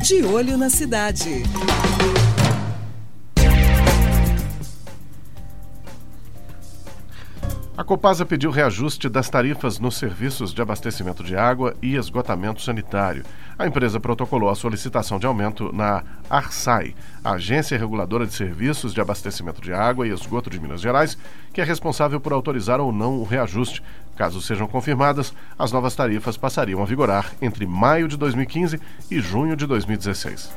De Olho na Cidade. A Copasa pediu reajuste das tarifas nos serviços de abastecimento de água e esgotamento sanitário. A empresa protocolou a solicitação de aumento na ARSAI, a Agência Reguladora de Serviços de Abastecimento de Água e Esgoto de Minas Gerais, que é responsável por autorizar ou não o reajuste. Caso sejam confirmadas, as novas tarifas passariam a vigorar entre maio de 2015 e junho de 2016.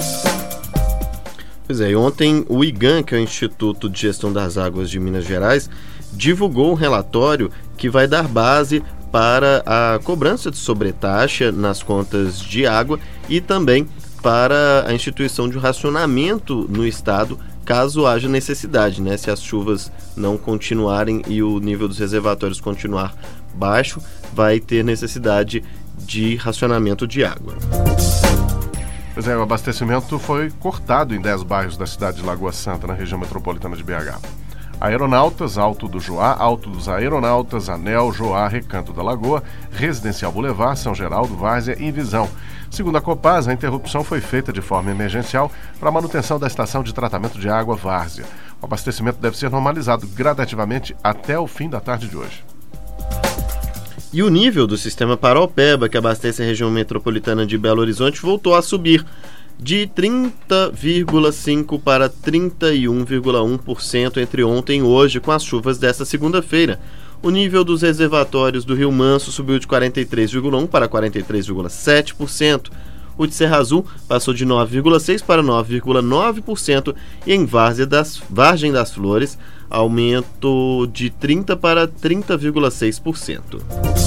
Pois é, ontem o IGAM, que é o Instituto de Gestão das Águas de Minas Gerais, divulgou um relatório que vai dar base para a cobrança de sobretaxa nas contas de água e também para a instituição de um racionamento no estado, caso haja necessidade, né? Se as chuvas não continuarem e o nível dos reservatórios continuar baixo, vai ter necessidade de racionamento de água. Pois é, o abastecimento foi cortado em 10 bairros da cidade de Lagoa Santa, na região metropolitana de BH. Aeronautas, Alto do Joá, Alto dos Aeronautas, Anel, Joá, Recanto da Lagoa, Residencial Boulevard, São Geraldo, Várzea e Visão. Segundo a Copasa, a interrupção foi feita de forma emergencial para a manutenção da estação de tratamento de água Várzea. O abastecimento deve ser normalizado gradativamente até o fim da tarde de hoje. E o nível do sistema Paraopeba, que abastece a região metropolitana de Belo Horizonte, voltou a subir de 30,5% para 31,1% entre ontem e hoje, com as chuvas desta segunda-feira. O nível dos reservatórios do Rio Manso subiu de 43,1% para 43,7%. O de Serra Azul passou de 9,6% para 9,9% e em Vargem das Flores, aumento de 30% para 30,6%.